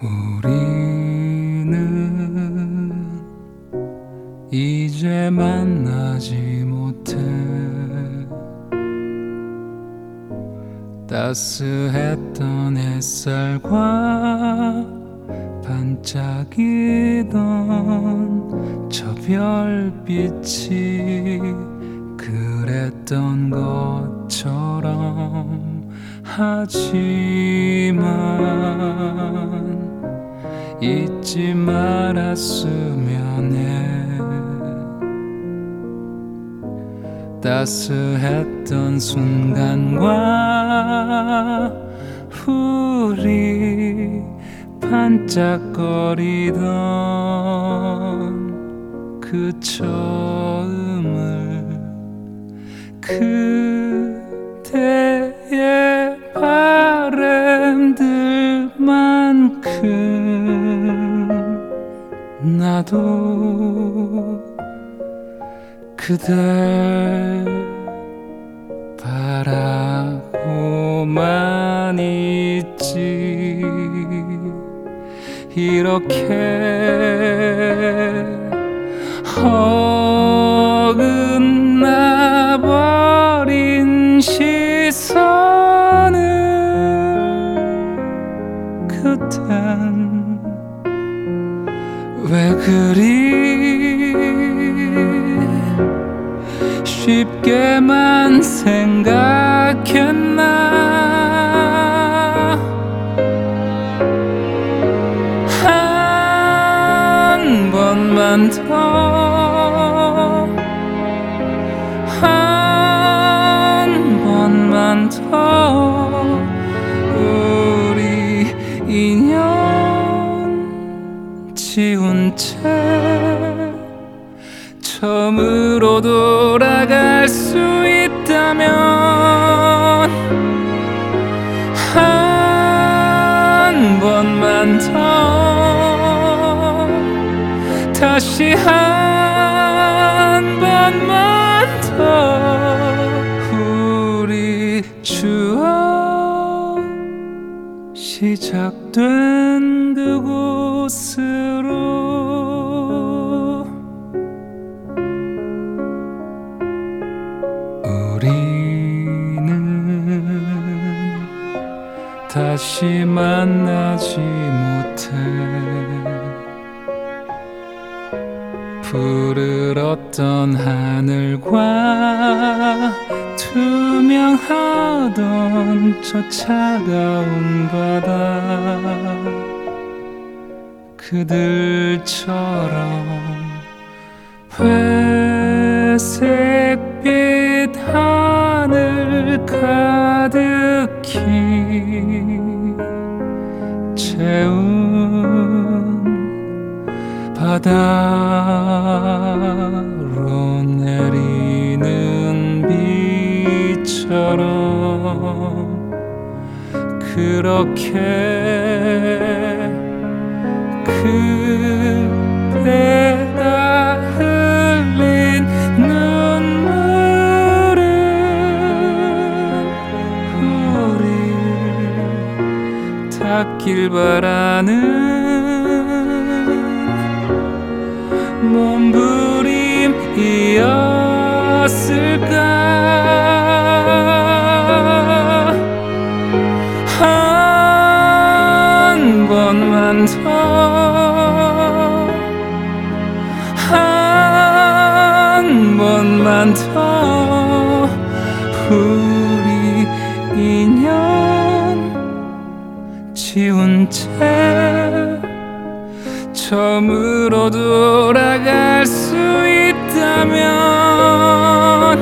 우리는 이제 만나지 못해. 따스했던 햇살과 반짝이던 저 별빛이 그랬던 것처럼 하지만 잊지 말았으면 해. 따스했던 순간과 우리 반짝거리던 그 처음을, 그대의 바램들만큼 나도 그댈 바라고만 있지. 이렇게 어긋나 버린 시선을 그땐 왜 그리 쉽게만 생각했나. 한 번만 더, 한 번만 더 우리 인연 지운 채 처음으로 돌아갈 수 있다면 한 번만 더, 다시 한 번만 더 우리 추억 시작된 그곳으로. 다시 만나지 못해. 푸르렀던 하늘과 투명하던 저 차가운 바다, 그들처럼 회색빛 하늘 가득히 채운 바다로 내리는 비처럼 그렇게 그대가 흘린 눈물은 우리 닿길 바라는 몸부림이었을까. 한 번만 더, 한 번만 더 우리 인연 지운 채 처음으로 돌아갈 수 있다면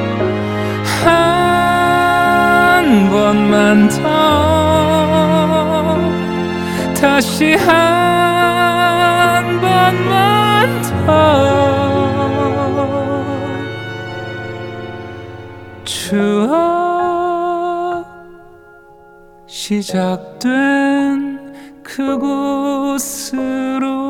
한 번만 더, 다시 한 번만 더 추억 시작된 그곳으로.